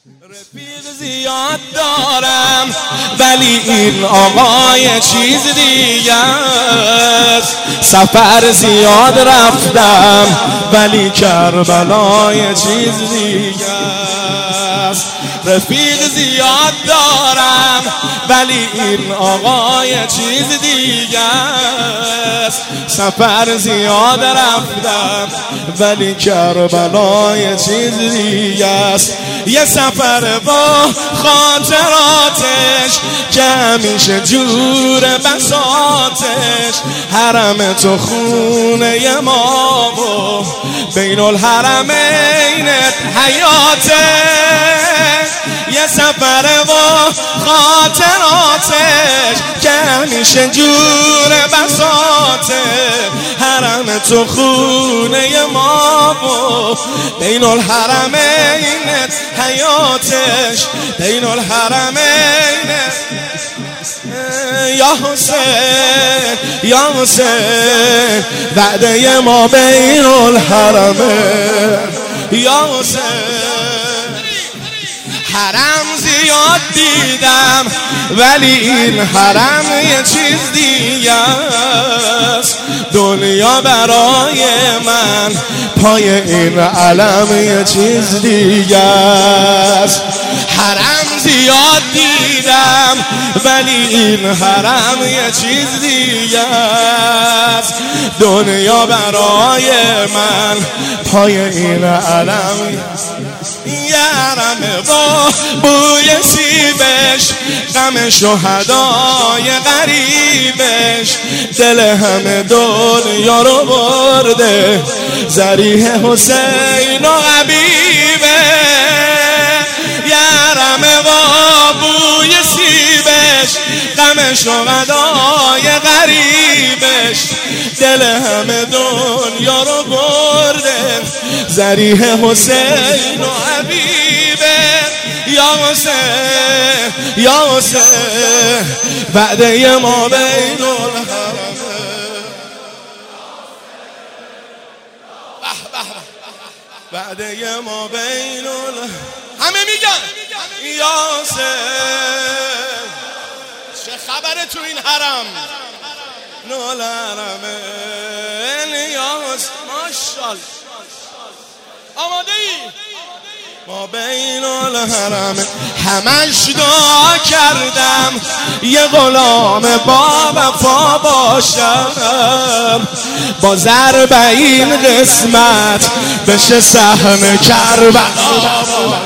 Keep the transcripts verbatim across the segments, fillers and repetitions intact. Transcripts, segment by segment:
رفیق زیاد دارم ولی این آقای چیز دیگه است. سفر زیاد رفتم ولی کربلای چیز دیگه است. رفیق زیاد دارم ولی این آقای چیز دیگه است. سفر زیاد رفتم ولی کربلای چیز دیگه است. یه سفر با خاطراتش که همیشه جور بساتش، حرم تو خونه ما و بین الحرمین حیاتش. یه سفر با خاطراتش که همیشه جور بساتش، حرم تو خونه ما و بین الحرمین حیاتش. بین الحرمین یا حسین یا حسین، وعده ما بین الحرمین یا حسین. حرم زیاد دیدم ولی این حرم یه چیز دیگه است. دنیا برای من پای این علم یه چیز دیگه است. حرم زیاد دیدم ولی این حرم یه چیز دیگه است. دنیا برای من پای این علم یه حرم با بوی سیبش، غم شهدای غریبش، دل همه دنیا رو برده ذریح حسین و حبیبه. یه حرم با بوی سیبش، غم شهدای غریبش، دل همه دنیا رو برده ذریح حسین و حبیبه. یا حسین یا حسین، وعده ما بین الحرمین. وعده ما بین الحرمین. همه میگن یا حسین، چه خبره تو این حرم؟ نول حرمین یا حسین. ماشاءالله آماده ای؟ ما بین الحرمین همش دعا کردم یه غلام با وفا باشم، با ضرب این قسمت بشه سهم کربلا.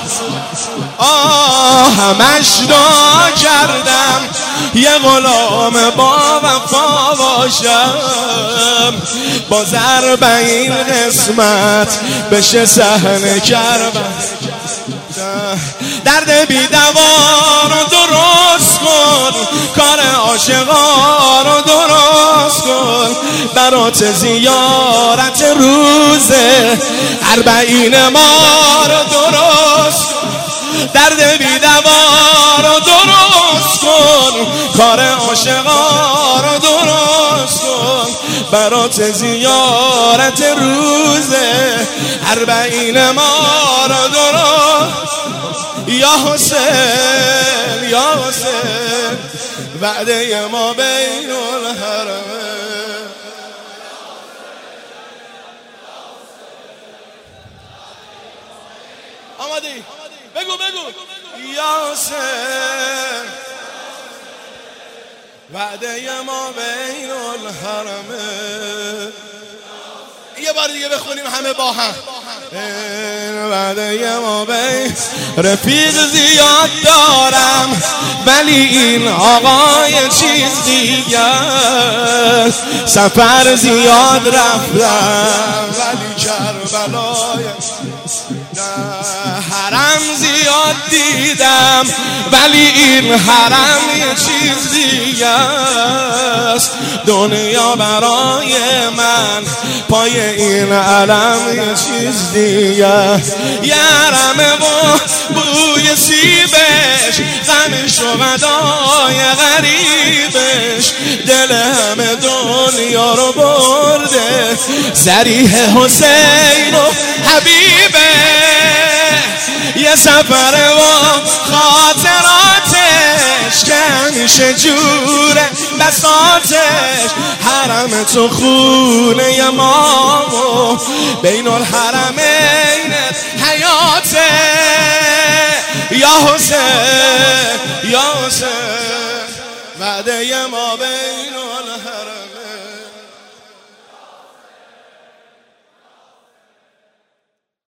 آه همش دعا کردم یه غلام با وفا باشم، با ضرب این قسمت بشه سهم کربلا. درد بی دوا رو درست کن، کار عاشقا رو درست کن، برات زیارت روزه اربعین ما رو درست کن. درد بی دوا رو درست کن، کار عاشقا رو درست کن، برات زیارت روزه اربعین ما رو درست. یا حسین یا حسین، وعده ما بین الحرمین. آماده بگو بگو یا حسین، وعده ما بین الحرمین. یه بار دیگه بخونیم همه با هم. وعده ما بین. رفیق زیاد دارم ولی این آقای چیز دیگه است. سفر زیاد رفتم ولی کربلای. حرم زیاد دیدم ولی این حرم یه چیز دیگه است. دنیا برای من پای این علم یه چیز دیگه. یه حرم با بوی سیبش، غم شهدای غریبش، دل همه دنیا رو برده ذریح حسین و حبیبه. یه یه سفر و خاطراتش که همیشه جوره بساتش. حرم تو خونه ما و بین الحرمین حیاته. یا حسین یا حسین وعده ما بین الحرمین